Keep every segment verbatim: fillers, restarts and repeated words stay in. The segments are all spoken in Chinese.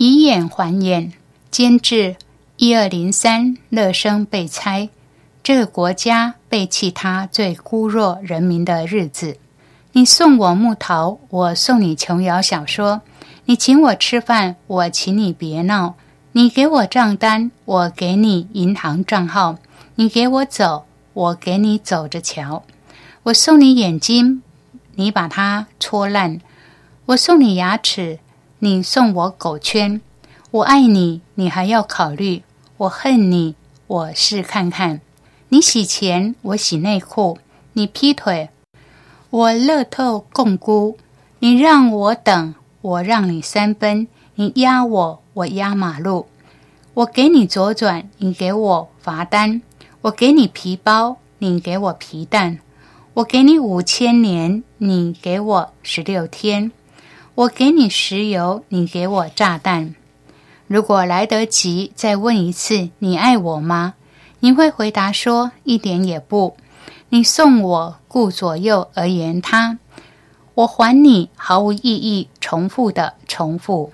以眼还眼，监制一二零三乐生被拆，这个国家背弃他最孤弱人民的日子。你送我木头，我送你琼瑶小说；你请我吃饭，我请你别闹；你给我账单，我给你银行账号；你给我走，我给你走着瞧。我送你眼睛，你把它戳烂；我送你牙齿，你送我狗圈。我爱你，你还要考虑；我恨你，我试看看。你洗钱，我洗内裤；你劈腿，我乐透共估；你让我等，我让你三分；你压我，我压马路。我给你左转，你给我罚单；我给你皮包，你给我皮蛋；我给你五千年，你给我十六天；我给你石油，你给我炸弹。如果来得及再问一次，你爱我吗？你会回答说，一点也不。你送我顾左右而言他，我还你毫无意义，重复的重复。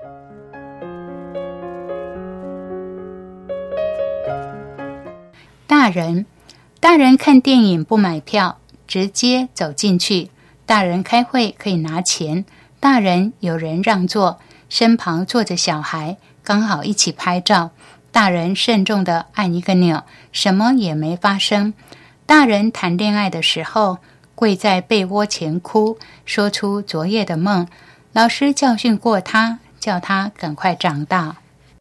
大人，大人看电影不买票，直接走进去；大人开会可以拿钱；大人有人让座，身旁坐着小孩，刚好一起拍照；大人慎重地按一个钮，什么也没发生；大人谈恋爱的时候，跪在被窝前哭，说出昨夜的梦。老师教训过他，叫他赶快长大。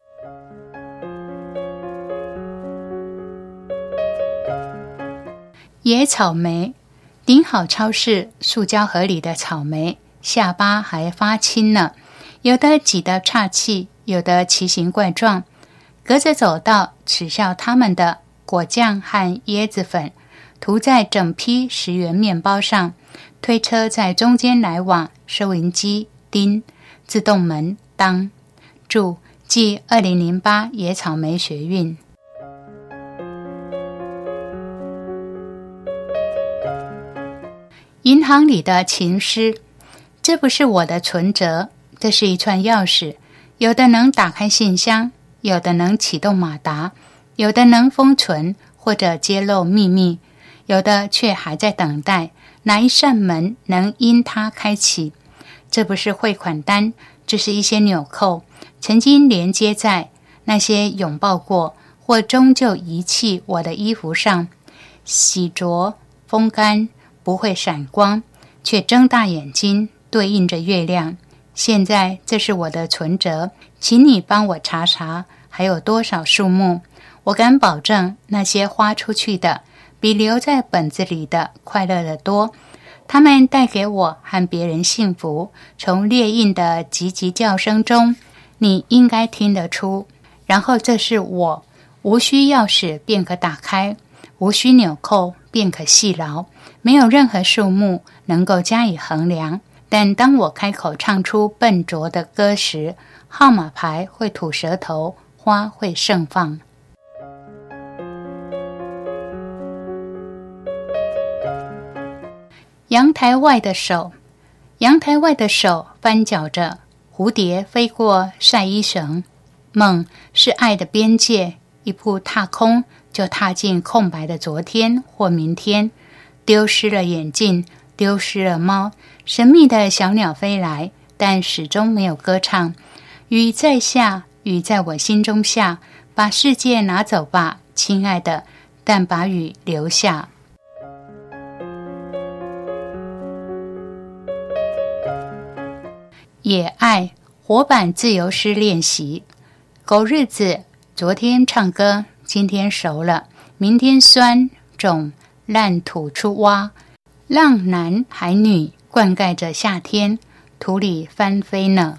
野草莓，顶好超市塑胶盒里的草莓，下巴还发青呢，有的挤得岔气，有的奇形怪状。隔着走道耻笑他们的果酱和椰子粉涂在整批十元面包上，推车在中间来往，收银机叮，自动门当。注：记二零零八野草莓学运。银行里的情诗，这不是我的存折，这是一串钥匙，有的能打开信箱，有的能启动马达，有的能封存或者揭露秘密，有的却还在等待哪一扇门能因它开启。这不是汇款单，这是一些纽扣，曾经连接在那些拥抱过或终究遗弃我的衣服上，洗濯风干，不会闪光，却睁大眼睛对应着月亮。现在这是我的存折，请你帮我查查还有多少数目。我敢保证，那些花出去的比留在本子里的快乐得多。他们带给我和别人幸福，从列印的急急叫声中，你应该听得出。然后这是我，无需钥匙便可打开，无需纽扣便可细牢，没有任何数目能够加以衡量。但当我开口唱出笨拙的歌时，号码牌会吐舌头，花会盛放。阳台外的手，阳台外的手翻搅着，蝴蝶飞过晒衣绳。梦是爱的边界，一步踏空，就踏进空白的昨天或明天。丢失了眼镜，丢失了猫，神秘的小鸟飞来，但始终没有歌唱。雨在下，雨在我心中下，把世界拿走吧，亲爱的，但把雨留下。野爱，活版自由诗练习。狗日子，昨天唱歌，今天熟了，明天酸种烂土出蛙，让男孩女灌溉着夏天，土里翻飞呢。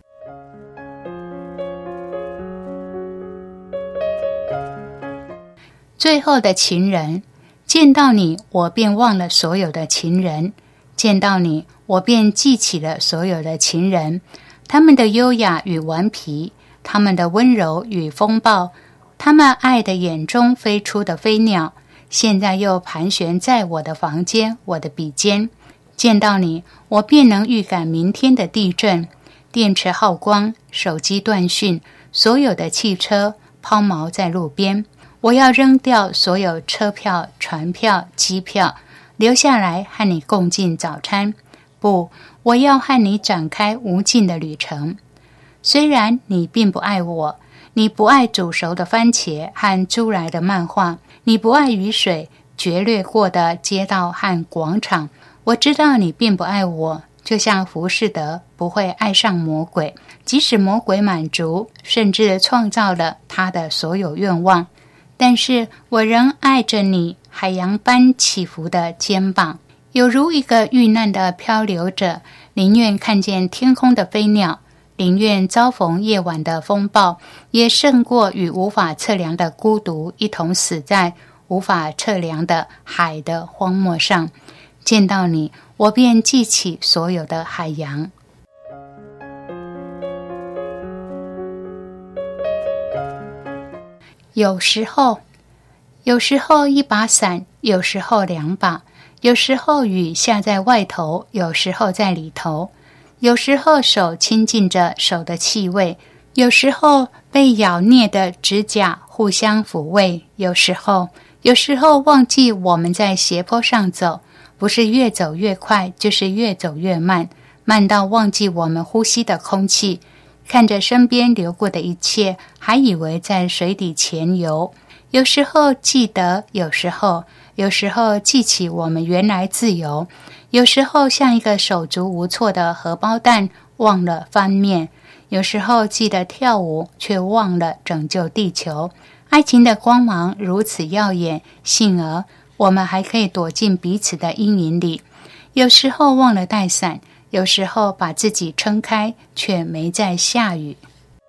最后的情人，见到你，我便忘了所有的情人；见到你，我便记起了所有的情人。他们的优雅与顽皮，他们的温柔与风暴，他们爱的眼中飞出的飞鸟，现在又盘旋在我的房间，我的笔尖。见到你，我便能预感明天的地震。 电池耗光，手机断讯，所有的汽车抛锚在路边。我要扔掉所有车票、船票、机票，留下来和你共进早餐。不，我要和你展开无尽的旅程。虽然你并不爱我，你不爱煮熟的番茄和租来的漫画，你不爱雨水决裂过的街道和广场，我知道你并不爱我，就像浮士德不会爱上魔鬼，即使魔鬼满足甚至创造了他的所有愿望，但是我仍爱着你海洋般起伏的肩膀，有如一个遇难的漂流者，宁愿看见天空的飞鸟，宁愿遭逢夜晚的风暴，也胜过与无法测量的孤独一同死在无法测量的海的荒漠上。见到你，我便记起所有的海洋。有时候，有时候一把伞，有时候两把，有时候雨下在外头，有时候在里头，有时候手亲近着手的气味，有时候被咬裂的指甲互相抚慰，有时候，有时候忘记我们在斜坡上走，不是越走越快，就是越走越慢，慢到忘记我们呼吸的空气，看着身边流过的一切，还以为在水底潜游。有时候记得，有时候，有时候记起我们原来自由，有时候像一个手足无措的荷包蛋，忘了翻面，有时候记得跳舞，却忘了拯救地球。爱情的光芒如此耀眼，幸而我们还可以躲进彼此的阴影里。有时候忘了带伞，有时候把自己撑开，却没在下雨。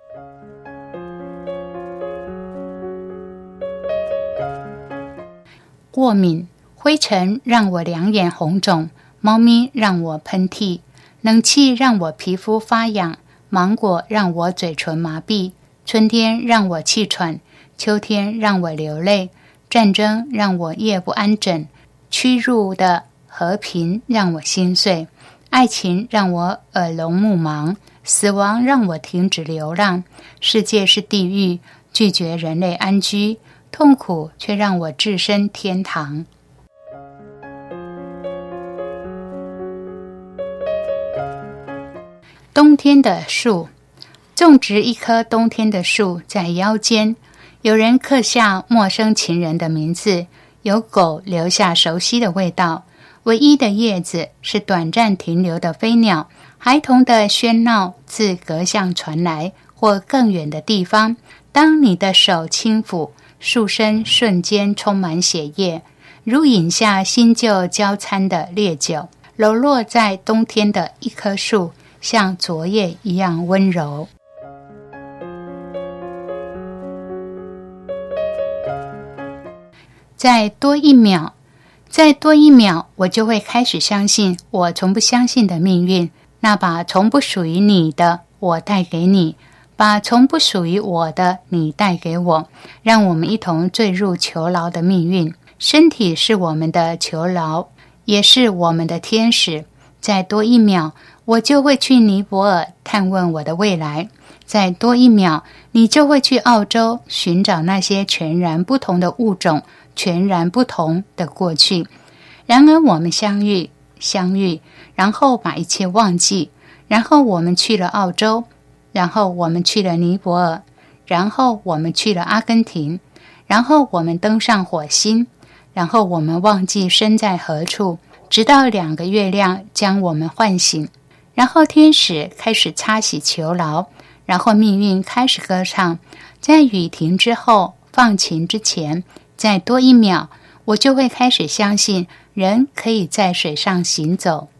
过敏，灰尘让我两眼红肿，猫咪让我喷嚏，冷气让我皮肤发痒，芒果让我嘴唇麻痹，春天让我气喘，秋天让我流泪，战争让我夜不安枕，屈辱的和平让我心碎，爱情让我耳聋目盲，死亡让我停止流浪，世界是地狱，拒绝人类安居，痛苦却让我置身天堂。冬天的树，种植一棵冬天的树在腰间，有人刻下陌生情人的名字，有狗留下熟悉的味道，唯一的叶子是短暂停留的飞鸟，孩童的喧闹自隔巷传来，或更远的地方，当你的手轻抚，树身瞬间充满血液，如饮下新旧交参的烈酒，柔落在冬天的一棵树，像昨夜一样温柔。再多一秒，再多一秒，我就会开始相信我从不相信的命运，那把从不属于你的我带给你，把从不属于我的你带给我，让我们一同坠入囚牢的命运。身体是我们的囚牢，也是我们的天使。再多一秒，我就会去尼泊尔探问我的未来。再多一秒，你就会去澳洲寻找那些全然不同的物种，全然不同的过去。然而我们相遇，相遇，然后把一切忘记，然后我们去了澳洲，然后我们去了尼泊尔，然后我们去了阿根廷，然后我们登上火星，然后我们忘记身在何处，直到两个月亮将我们唤醒，然后天使开始擦洗囚牢，然后命运开始歌唱。在雨停之后，放晴之前，再多一秒，我就会开始相信人可以在水上行走。